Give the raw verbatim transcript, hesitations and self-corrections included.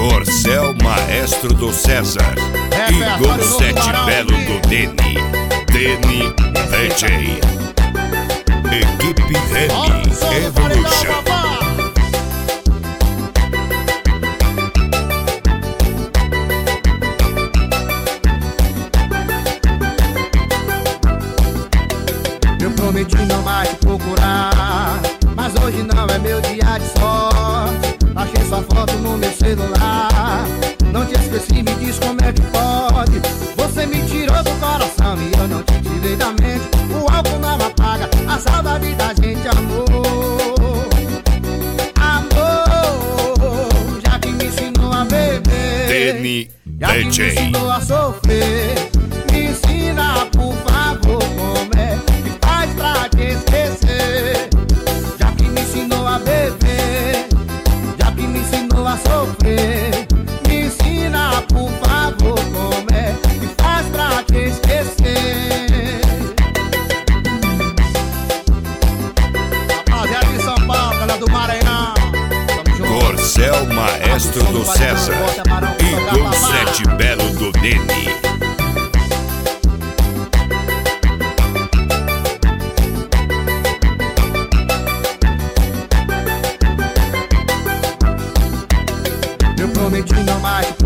Corcel Maestro do César, É, Igor Sete Belo do Deni, Deni D J, Equipe Remy Evolution. Eu prometi não mais te procurar, mas hoje não é meu dia de sorte. Achei sua foto no meu celular, não te esqueci, me diz como é que pode. Você me tirou do coração e eu não te tirei da mente. O álcool não apaga a saudade da gente, amor. Amor, já que me ensinou a beber, Deni já que D J, me ensinou a sofrer, me ensina por favor como é que faz pra te esquecer. Já que me ensinou a beber, já que me ensinou a sofrer, me ensina por favor como é que faz pra te esquecer. Rapaziada de São Paulo, galera do Maranhão, tamo junto. Corcel Maestro do César, Igor Sete Belo do Deni. Eu prometi não mais te